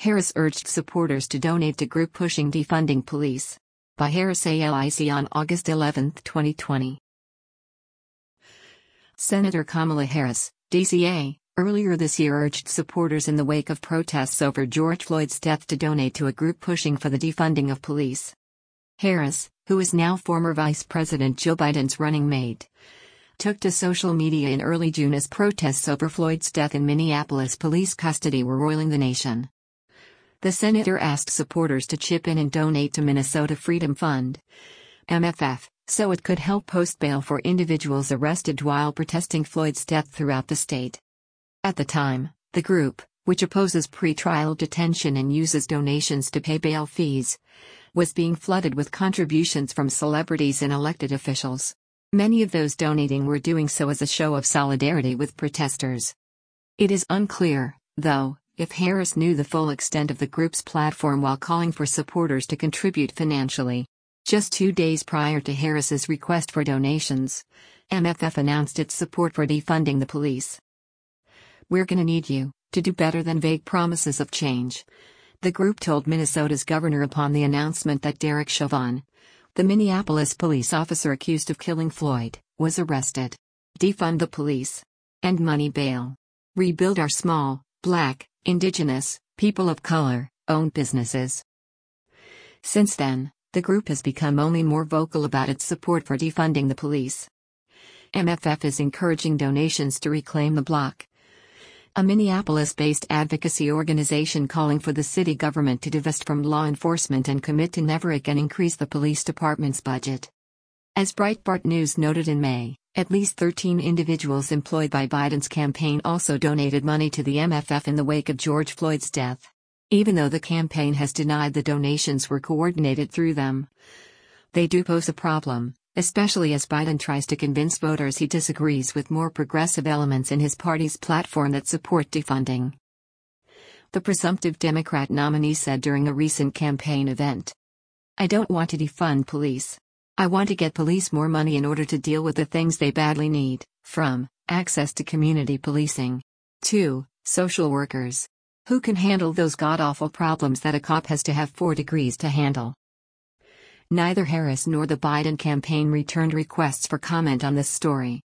Harris urged supporters to donate to group pushing defunding police. By Harris ALIC on August 11, 2020. Senator Kamala Harris, DCA, earlier this year urged supporters in the wake of protests over George Floyd's death to donate to a group pushing for the defunding of police. Harris, who is now former Vice President Joe Biden's running mate, took to social media in early June as protests over Floyd's death in Minneapolis police custody were roiling the nation. The senator asked supporters to chip in and donate to Minnesota Freedom Fund, MFF, so it could help post bail for individuals arrested while protesting Floyd's death throughout the state. At the time, the group, which opposes pretrial detention and uses donations to pay bail fees, was being flooded with contributions from celebrities and elected officials. Many of those donating were doing so as a show of solidarity with protesters. It is unclear, though, if Harris knew the full extent of the group's platform while calling for supporters to contribute financially. Just 2 days prior to Harris's request for donations, MFF announced its support for defunding the police. "We're gonna need you to do better than vague promises of change," the group told Minnesota's governor upon the announcement that Derek Chauvin, the Minneapolis police officer accused of killing Floyd, was arrested. "Defund the police. And money bail. Rebuild our small, Black, Indigenous, people of color, owned businesses." Since then, the group has become only more vocal about its support for defunding the police. MFF is encouraging donations to Reclaim the Block, a Minneapolis-based advocacy organization calling for the city government to divest from law enforcement and commit to never again increase the police department's budget. As Breitbart News noted in May, at least 13 individuals employed by Biden's campaign also donated money to the MFF in the wake of George Floyd's death. Even though the campaign has denied the donations were coordinated through them, they do pose a problem, especially as Biden tries to convince voters he disagrees with more progressive elements in his party's platform that support defunding. The presumptive Democrat nominee said during a recent campaign event, "I don't want to defund police. I want to get police more money in order to deal with the things they badly need, from access to community policing to social workers who can handle those god-awful problems that a cop has to have 4 degrees to handle." Neither Harris nor the Biden campaign returned requests for comment on this story.